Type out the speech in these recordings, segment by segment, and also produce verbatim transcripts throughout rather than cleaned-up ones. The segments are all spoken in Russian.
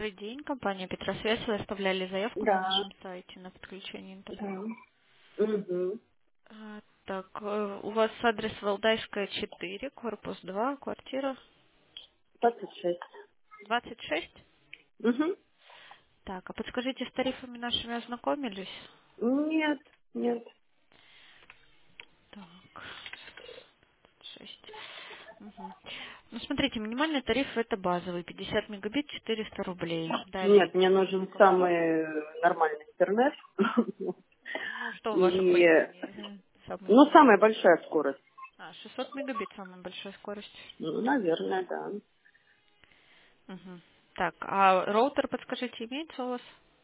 Добрый день, компания Петросвязь. Вы оставляли заявку на Да, нашем сайте на подключение интернета. да. Угу. А, Так, э, у вас адрес Валдайская, четыре, корпус два, квартира двадцать шесть. двадцать шесть. Угу. Так, а подскажите, с тарифами нашими ознакомились? Нет, нет. Так, шесть. Мгм. Ну, смотрите, минимальный тариф это базовый, пятьдесят мегабит, четыреста рублей. Далее Нет, идет мне нужен несколько планов. самый нормальный интернет. Ну, что в вашем И, понимании самый ну, самая нормальный? большая скорость. А, шестьсот мегабит самая большая скорость. Ну, наверное, да. Мгм. Так, а роутер, подскажите, имеется у вас?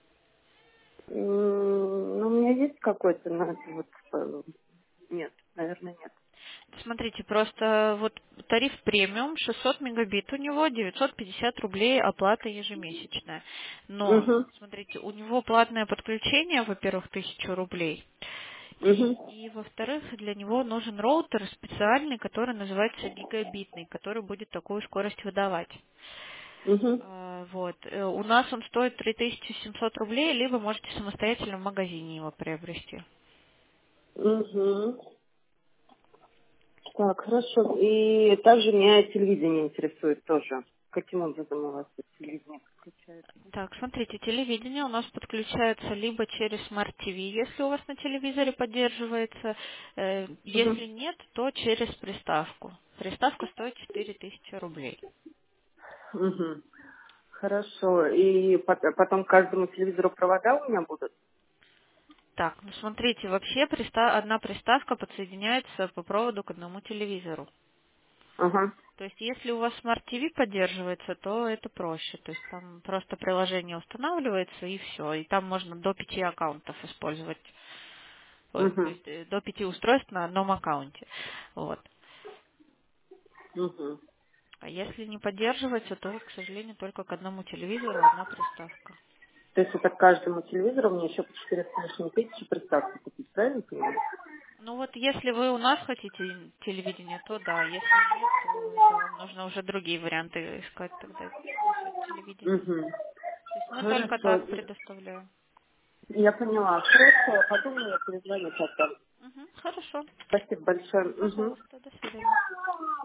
М, Ну, у меня есть какой-то, но это вот, э, нет, наверное, нет. Смотрите, просто вот тариф премиум, шестьсот мегабит у него, девятьсот пятьдесят рублей оплата ежемесячная. Но, Угу. смотрите, у него платное подключение, во-первых, тысяча рублей. И, Угу. и во-вторых, для него нужен роутер специальный, который называется гигабитный, который будет такую скорость выдавать. Угу. А, Вот. Э, У нас он стоит три тысячи семьсот рублей, либо можете самостоятельно в магазине его приобрести. Угу. Так, хорошо. И также меня телевидение интересует тоже. Каким образом у вас это телевидение подключается? Так, смотрите, телевидение у нас подключается либо через Smart ти ви, если у вас на телевизоре поддерживается. Э, Угу. Если нет, то через приставку. Приставка стоит четыре тысячи рублей. Угу. Хорошо. И пот- потом к каждому телевизору провода у меня будут? Так, ну смотрите, вообще приста- одна приставка подсоединяется по проводу к одному телевизору. Ага. То есть, если у вас Smart ти ви поддерживается, то это проще. То есть, там просто приложение устанавливается и все. И там можно до пяти аккаунтов использовать. Ой, то Угу. есть, э, до пяти устройств на одном аккаунте. Вот. Угу. А если не поддерживается, то, к сожалению, только к одному телевизору одна приставка. То есть это к каждому телевизору мне еще по четыре с лишним тысячи приставки купить, правильно понимаю? Ну вот если вы у нас хотите телевидение, то да. Если нет, то это вам нужно уже другие варианты искать тогда насчет телевидения. Угу. То есть мы только Хорошо. так предоставляем. Я поняла. Хорошо. Потом я перезвоню потом. Мгм, хорошо. Спасибо большое. Угу. Пожалуйста, до свидания.